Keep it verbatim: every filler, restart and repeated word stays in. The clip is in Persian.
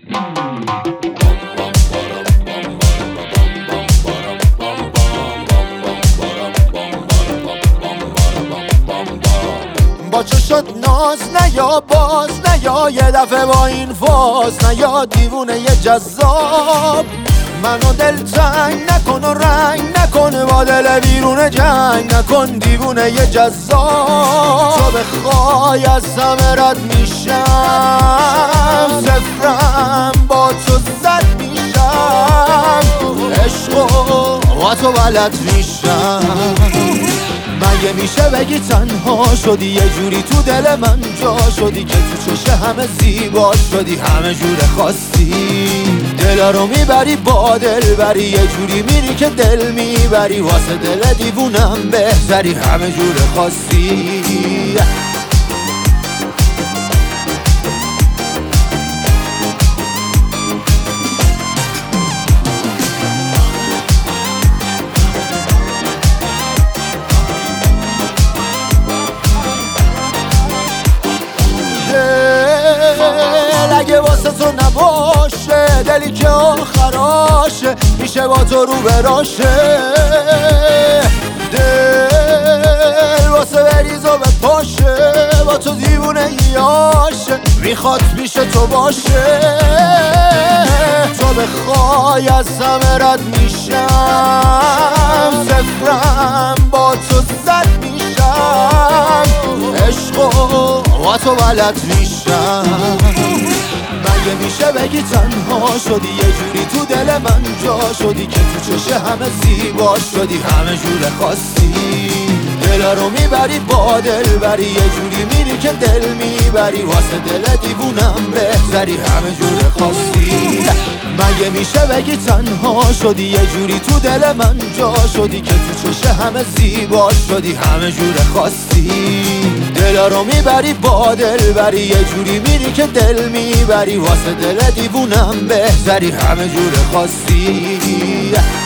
با چه شد ناز نیا باز نیا یه دفعه با این فاز نیا دیوونه یه جذاب منو دل تنگ نکن و رنگ نکن با دل بیرون جنگ نکن دیوونه یه جذاب تو بخوای از همه رد میشم صفرم با تو زد میشم عشقو با تو بلد میشم مگه میشه بگی تنها شدی یه جوری تو دل من جا شدی که تو چشه همه زیبا شدی همه جور خواستی دل رو میبری با دل بری یه جوری میری که دل میبری واسه دل دیوونم بهتری همه جور خواستی اگه واسه تو نباشه دلی که آخراشه میشه با تو رو براشه دل واسه بریز و بپاشه با تو دیوونه یاشه میخواد میشه تو باشه تو بخوای از همه رد میشم صفرم با تو زد میشم عشقو با تو بلد میشم مگه میشه بگی تنها شدی یه جوری تو دل من جا شدی که تو چشه همه زیبا شدی همه جور خواستی دل رو میبری با دل بری یه جوری میری که دل میبری واسه دل دیوونم بهتری همه جور خواستی مگه میشه بگی تنها شدی یه جوری تو دل من جا شدی که تو چشه همه زیبا شدی همه جور خواستی دل رو میبری با دل بری یه جوری میری که دل میبری واسه دل دیوونم بهتری همه جور خواستی